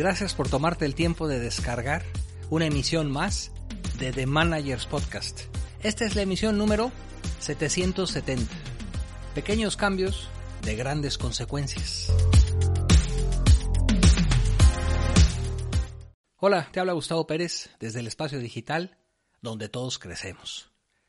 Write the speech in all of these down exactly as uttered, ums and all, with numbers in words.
gracias por tomarte el tiempo de descargar una emisión más de The Managers Podcast. Esta es la emisión número setecientos setenta. Pequeños cambios de grandes consecuencias. Hola, te habla Gustavo Pérez desde el espacio digital donde todos crecemos.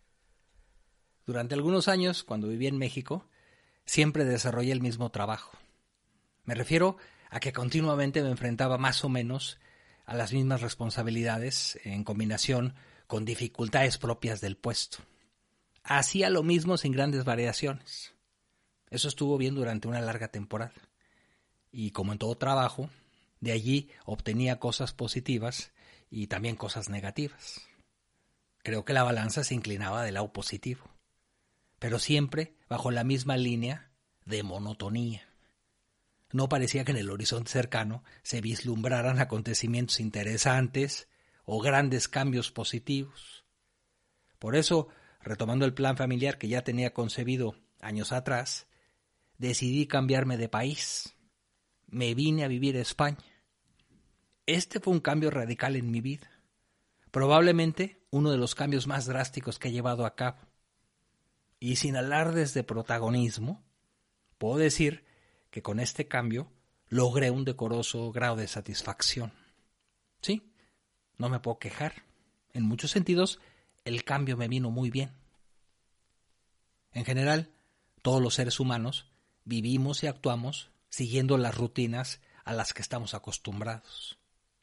Durante algunos años, cuando viví en México, siempre desarrollé el mismo trabajo. Me refiero a que continuamente me enfrentaba más o menos a las mismas responsabilidades en combinación con dificultades propias del puesto. Hacía lo mismo sin grandes variaciones. Eso estuvo bien durante una larga temporada. Y como en todo trabajo, de allí obtenía cosas positivas y también cosas negativas. Creo que la balanza se inclinaba del lado positivo, pero siempre bajo la misma línea de monotonía. No parecía que en el horizonte cercano se vislumbraran acontecimientos interesantes o grandes cambios positivos. Por eso, retomando el plan familiar que ya tenía concebido años atrás, decidí cambiarme de país. Me vine a vivir a España. Este fue un cambio radical en mi vida. Probablemente uno de los cambios más drásticos que he llevado a cabo. Y sin alardes de protagonismo, puedo decir que con este cambio logré un decoroso grado de satisfacción. Sí, no me puedo quejar. En muchos sentidos, el cambio me vino muy bien. En general, todos los seres humanos vivimos y actuamos siguiendo las rutinas a las que estamos acostumbrados.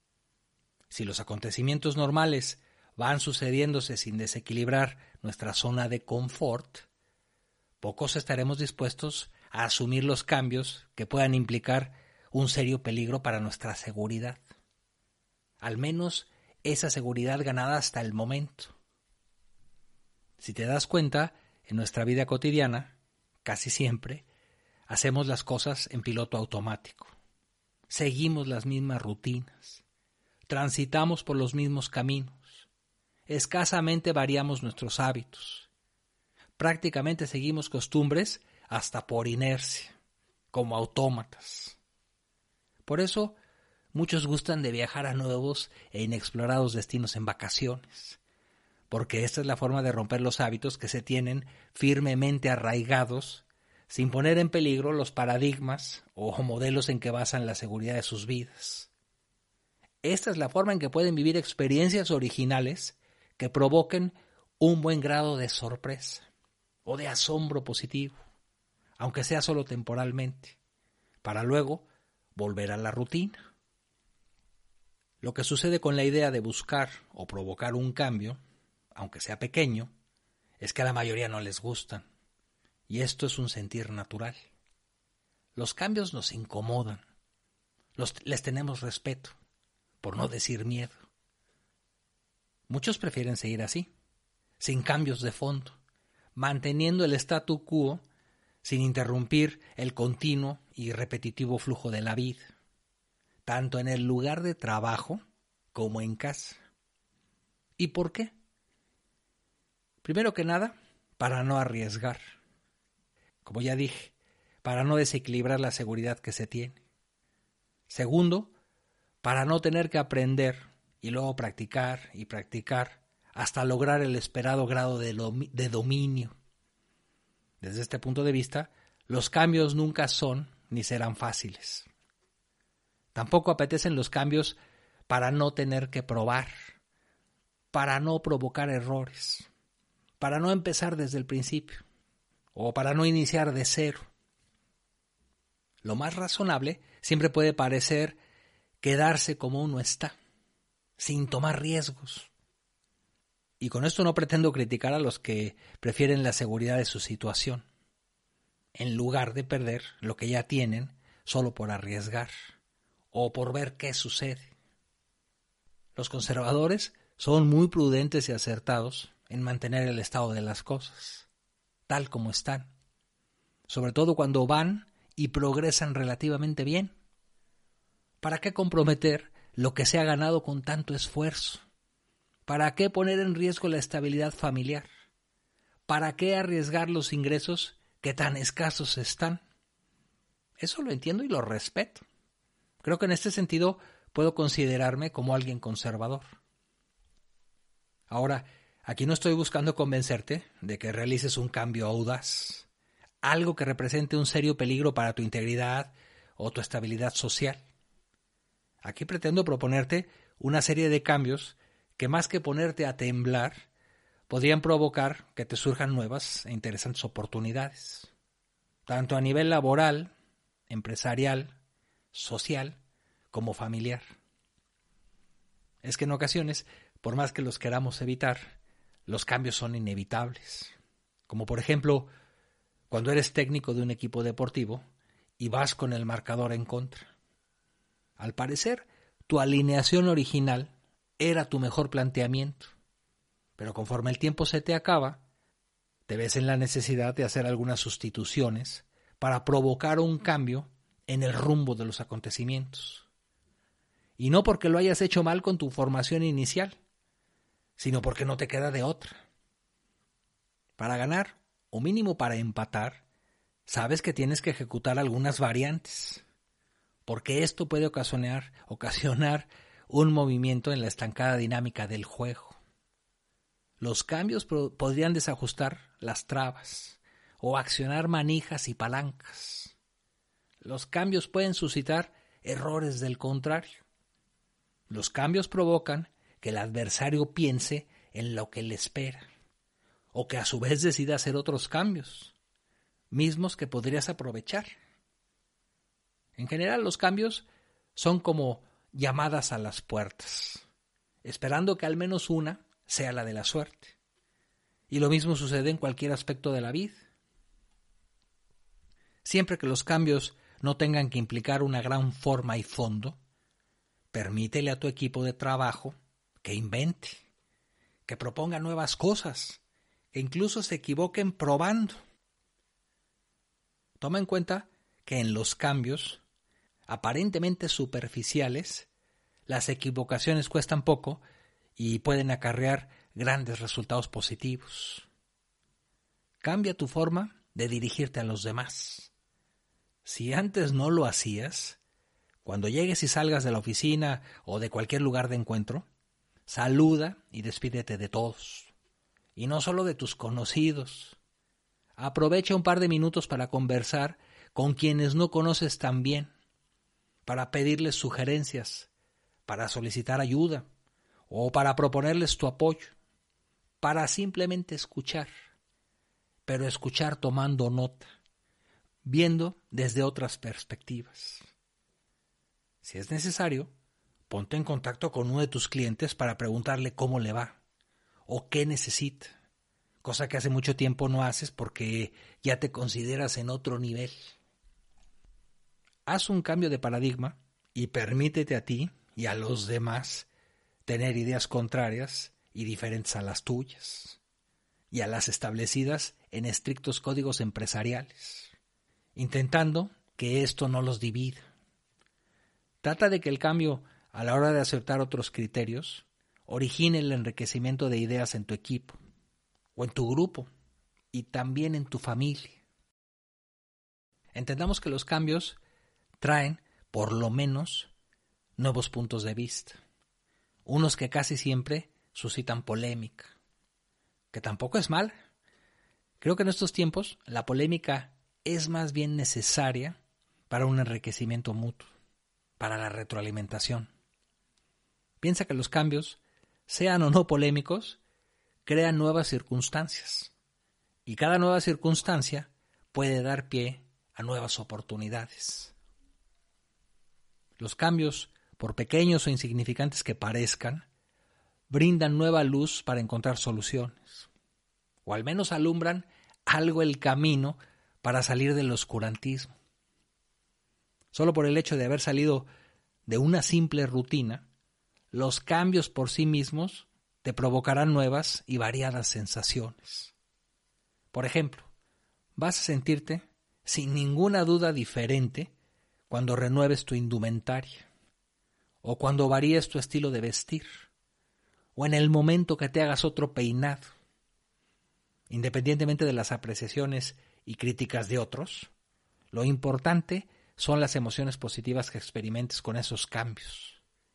Si los acontecimientos normales van sucediéndose sin desequilibrar nuestra zona de confort, pocos estaremos dispuestos a asumir los cambios que puedan implicar un serio peligro para nuestra seguridad. Al menos esa seguridad ganada hasta el momento. Si te das cuenta, en nuestra vida cotidiana, casi siempre, hacemos las cosas en piloto automático. Seguimos las mismas rutinas. Transitamos por los mismos caminos. Escasamente variamos nuestros hábitos. Prácticamente seguimos costumbres hasta por inercia, como autómatas. Por eso, muchos gustan de viajar a nuevos e inexplorados destinos en vacaciones, porque esta es la forma de romper los hábitos que se tienen firmemente arraigados, sin poner en peligro los paradigmas o modelos en que basan la seguridad de sus vidas. Esta es la forma en que pueden vivir experiencias originales que provoquen un buen grado de sorpresa o de asombro positivo, aunque sea solo temporalmente, para luego volver a la rutina. Lo que sucede con la idea de buscar o provocar un cambio, aunque sea pequeño, es que a la mayoría no les gustan, y esto es un sentir natural. Los cambios nos incomodan, los, les tenemos respeto, por no decir miedo. Muchos prefieren seguir así, sin cambios de fondo, manteniendo el statu quo sin interrumpir el continuo y repetitivo flujo de la vida, tanto en el lugar de trabajo como en casa. ¿Y por qué? Primero que nada, para no arriesgar. Como ya dije, para no desequilibrar la seguridad que se tiene. Segundo, para no tener que aprender y luego practicar y practicar hasta lograr el esperado grado de, domi- de dominio. Desde este punto de vista, los cambios nunca son ni serán fáciles. Tampoco apetecen los cambios para no tener que probar, para no provocar errores, para no empezar desde el principio o para no iniciar de cero. Lo más razonable siempre puede parecer quedarse como uno está, sin tomar riesgos. Y con esto no pretendo criticar a los que prefieren la seguridad de su situación, en lugar de perder lo que ya tienen solo por arriesgar o por ver qué sucede. Los conservadores son muy prudentes y acertados en mantener el estado de las cosas, tal como están, sobre todo cuando van y progresan relativamente bien. ¿Para qué comprometer lo que se ha ganado con tanto esfuerzo? ¿Para qué poner en riesgo la estabilidad familiar? ¿Para qué arriesgar los ingresos que tan escasos están? Eso lo entiendo y lo respeto. Creo que en este sentido puedo considerarme como alguien conservador. Ahora, aquí no estoy buscando convencerte de que realices un cambio audaz, algo que represente un serio peligro para tu integridad o tu estabilidad social. Aquí pretendo proponerte una serie de cambios que, más que ponerte a temblar, podrían provocar que te surjan nuevas e interesantes oportunidades, tanto a nivel laboral, empresarial, social, como familiar. Es que en ocasiones, por más que los queramos evitar, los cambios son inevitables. Como por ejemplo, cuando eres técnico de un equipo deportivo y vas con el marcador en contra. Al parecer, tu alineación original era tu mejor planteamiento, pero conforme el tiempo se te acaba, te ves en la necesidad de hacer algunas sustituciones para provocar un cambio en el rumbo de los acontecimientos. Y no porque lo hayas hecho mal con tu formación inicial, sino porque no te queda de otra. Para ganar, o mínimo para empatar, sabes que tienes que ejecutar algunas variantes, porque esto puede ocasionar, ocasionar un movimiento en la estancada dinámica del juego. Los cambios pro- podrían desajustar las trabas o accionar manijas y palancas. Los cambios pueden suscitar errores del contrario. Los cambios provocan que el adversario piense en lo que le espera, o que a su vez decida hacer otros cambios, mismos que podrías aprovechar. En general, los cambios son como llamadas a las puertas, esperando que al menos una sea la de la suerte. Y lo mismo sucede en cualquier aspecto de la vida. Siempre que los cambios no tengan que implicar una gran forma y fondo, permítele a tu equipo de trabajo que invente, que proponga nuevas cosas, que incluso se equivoquen probando. Toma en cuenta que en los cambios, aparentemente superficiales, las equivocaciones cuestan poco y pueden acarrear grandes resultados positivos. Cambia tu forma de dirigirte a los demás. Si antes no lo hacías, cuando llegues y salgas de la oficina o de cualquier lugar de encuentro, saluda y despídete de todos, y no solo de tus conocidos. Aprovecha un par de minutos para conversar con quienes no conoces tan bien, para pedirles sugerencias, para solicitar ayuda o para proponerles tu apoyo, para simplemente escuchar, pero escuchar tomando nota, viendo desde otras perspectivas. Si es necesario, ponte en contacto con uno de tus clientes para preguntarle cómo le va o qué necesita, cosa que hace mucho tiempo no haces porque ya te consideras en otro nivel. Haz un cambio de paradigma y permítete a ti y a los demás tener ideas contrarias y diferentes a las tuyas y a las establecidas en estrictos códigos empresariales, intentando que esto no los divida. Trata de que el cambio, a la hora de aceptar otros criterios, origine el enriquecimiento de ideas en tu equipo, o en tu grupo, y también en tu familia. Entendamos que los cambios traen, por lo menos, nuevos puntos de vista, unos que casi siempre suscitan polémica, que tampoco es mal. Creo que en estos tiempos la polémica es más bien necesaria para un enriquecimiento mutuo, para la retroalimentación. Piensa que los cambios, sean o no polémicos, crean nuevas circunstancias, y cada nueva circunstancia puede dar pie a nuevas oportunidades. Los cambios, por pequeños o insignificantes que parezcan, brindan nueva luz para encontrar soluciones, o al menos alumbran algo el camino para salir del oscurantismo. Solo por el hecho de haber salido de una simple rutina, los cambios por sí mismos te provocarán nuevas y variadas sensaciones. Por ejemplo, vas a sentirte sin ninguna duda diferente cuando renueves tu indumentaria, o cuando varíes tu estilo de vestir, o en el momento que te hagas otro peinado. Independientemente de las apreciaciones y críticas de otros, lo importante son las emociones positivas que experimentes con esos cambios.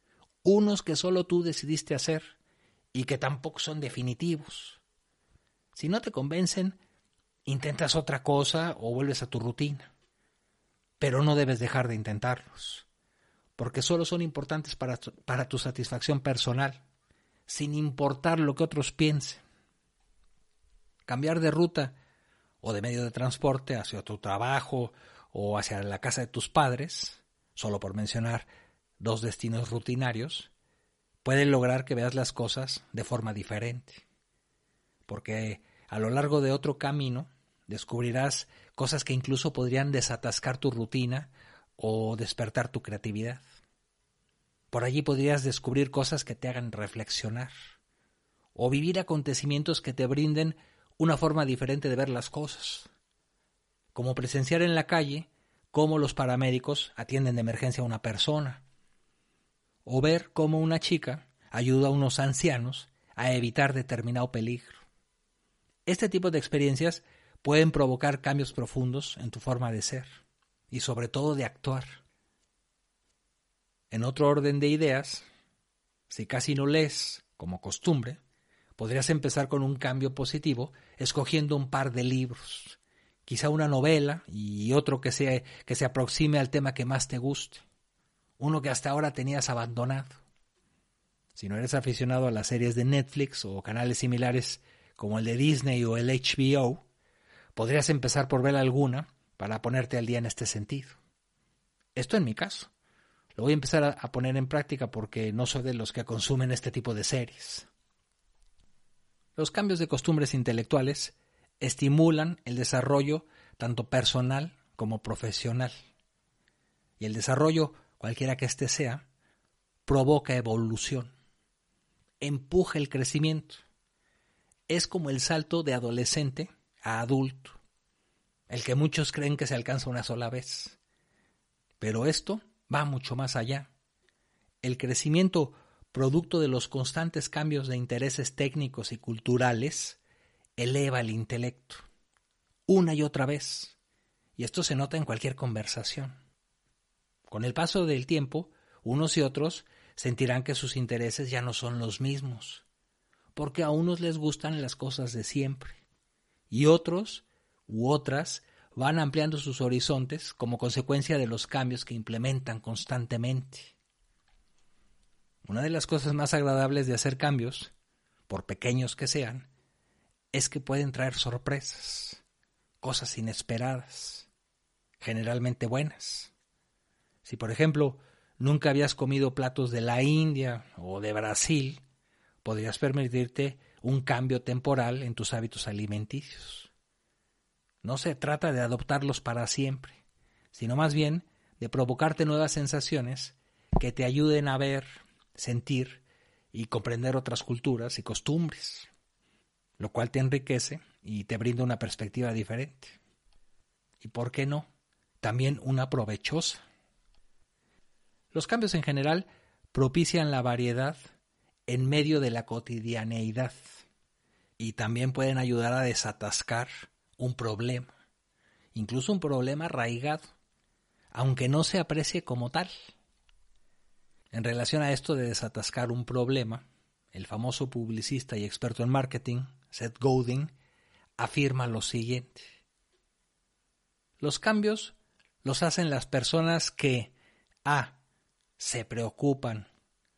unos que solo tú decidiste hacer y que tampoco son definitivos. Si no te convencen, intentas otra cosa o vuelves a tu rutina. Pero no debes dejar de intentarlos, porque solo son importantes para tu, para tu satisfacción personal, sin importar lo que otros piensen. Cambiar de ruta o de medio de transporte hacia tu trabajo o hacia la casa de tus padres, solo por mencionar dos destinos rutinarios, puede lograr que veas las cosas de forma diferente. Porque a lo largo de otro camino descubrirás cosas que incluso podrían desatascar tu rutina o despertar tu creatividad. Por allí podrías descubrir cosas que te hagan reflexionar o vivir acontecimientos que te brinden una forma diferente de ver las cosas, como presenciar en la calle cómo los paramédicos atienden de emergencia a una persona, o ver cómo una chica ayuda a unos ancianos a evitar determinado peligro. Este tipo de experiencias pueden provocar cambios profundos en tu forma de ser y sobre todo de actuar. En otro orden de ideas, si casi no lees como costumbre, podrías empezar con un cambio positivo escogiendo un par de libros, quizá una novela y otro que se, que se aproxime al tema que más te guste, uno que hasta ahora tenías abandonado. Si no eres aficionado a las series de Netflix o canales similares como el de Disney o el H B O, podrías empezar por ver alguna para ponerte al día en este sentido. Esto en mi caso. Lo voy a empezar a poner en práctica porque no soy de los que consumen este tipo de series. Los cambios de costumbres intelectuales estimulan el desarrollo tanto personal como profesional. Y el desarrollo, cualquiera que éste sea, provoca evolución, empuja el crecimiento. Es como el salto de adolescente a adulto, el que muchos creen que se alcanza una sola vez. Pero esto va mucho más allá. El crecimiento producto de los constantes cambios de intereses técnicos y culturales, eleva el intelecto, una y otra vez, y esto se nota en cualquier conversación. Con el paso del tiempo, unos y otros sentirán que sus intereses ya no son los mismos, porque a unos les gustan las cosas de siempre, y otros u otras van ampliando sus horizontes como consecuencia de los cambios que implementan constantemente. Una de las cosas más agradables de hacer cambios, por pequeños que sean, es que pueden traer sorpresas, cosas inesperadas, generalmente buenas. Si, por ejemplo, nunca habías comido platos de la India o de Brasil, podrías permitirte un cambio temporal en tus hábitos alimenticios. No se trata de adoptarlos para siempre, sino más bien de provocarte nuevas sensaciones que te ayuden a ver, sentir y comprender otras culturas y costumbres, lo cual te enriquece y te brinda una perspectiva diferente. Y por qué no, también una provechosa. Los cambios en general propician la variedad en medio de la cotidianeidad y también pueden ayudar a desatascar un problema, incluso un problema arraigado, aunque no se aprecie como tal. En relación a esto de desatascar un problema, el famoso publicista y experto en marketing, Seth Godin, afirma lo siguiente: los cambios los hacen las personas que A. se preocupan,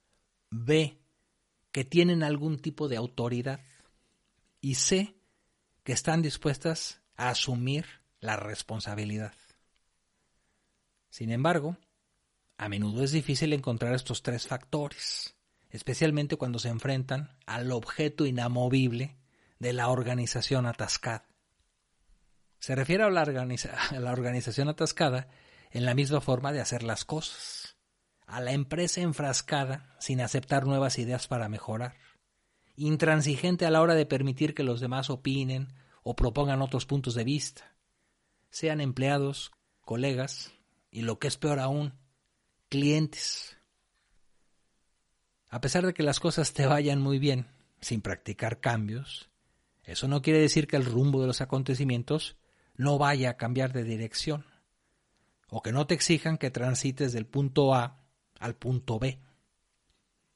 B. que tienen algún tipo de autoridad y C. que están dispuestas a asumir la responsabilidad. Sin embargo, a menudo es difícil encontrar estos tres factores, especialmente cuando se enfrentan al objeto inamovible de la organización atascada. Se refiere a la, organiza- a la organización atascada en la misma forma de hacer las cosas, a la empresa enfrascada sin aceptar nuevas ideas para mejorar, intransigente a la hora de permitir que los demás opinen o propongan otros puntos de vista, sean empleados, colegas y, lo que es peor aún, clientes. A pesar de que las cosas te vayan muy bien sin practicar cambios, eso no quiere decir que el rumbo de los acontecimientos no vaya a cambiar de dirección o que no te exijan que transites del punto A al punto B.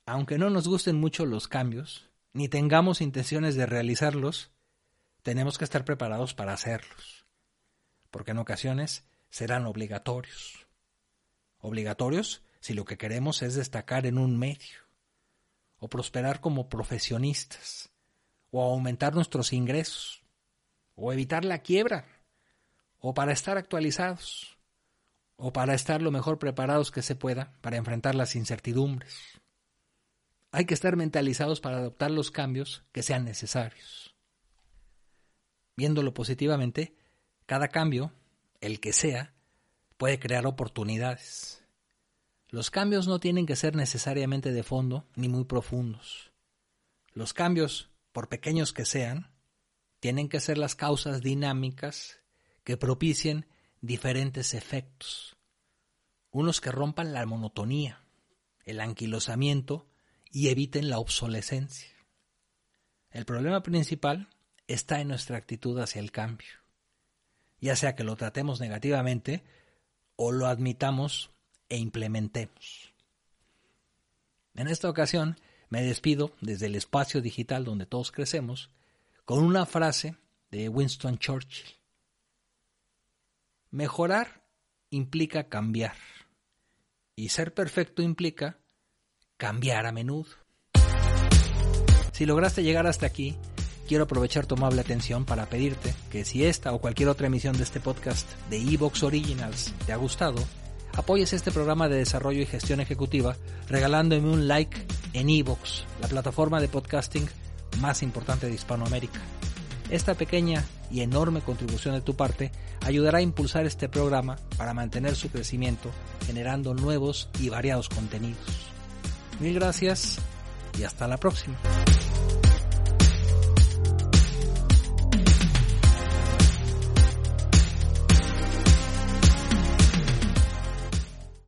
aunque no nos gusten mucho los cambios, ni tengamos intenciones de realizarlos, tenemos que estar preparados para hacerlos, porque en ocasiones serán obligatorios. Obligatorios si lo que queremos es destacar en un medio, o prosperar como profesionistas, o aumentar nuestros ingresos, o evitar la quiebra, o para estar actualizados, o para estar lo mejor preparados que se pueda para enfrentar las incertidumbres. Hay que estar mentalizados para adoptar los cambios que sean necesarios. Viéndolo positivamente, cada cambio, el que sea, puede crear oportunidades. Los cambios no tienen que ser necesariamente de fondo ni muy profundos. Los cambios, por pequeños que sean, tienen que ser las causas dinámicas que propicien diferentes efectos. Unos que rompan la monotonía, el anquilosamiento y eviten la obsolescencia. El problema principal está en nuestra actitud hacia el cambio, ya sea que lo tratemos negativamente o lo admitamos e implementemos. En esta ocasión me despido desde el espacio digital donde todos crecemos con una frase de Winston Churchill. Mejorar implica cambiar, y ser perfecto implica cambiar a menudo. Si lograste llegar hasta aquí, quiero aprovechar tu amable atención para pedirte que si esta o cualquier otra emisión de este podcast de iVoox Originals te ha gustado, apoyes este programa de desarrollo y gestión ejecutiva regalándome un like en iVoox, la plataforma de podcasting más importante de Hispanoamérica. Esta pequeña y enorme contribución de tu parte ayudará a impulsar este programa para mantener su crecimiento, generando nuevos y variados contenidos. Mil gracias y hasta la próxima.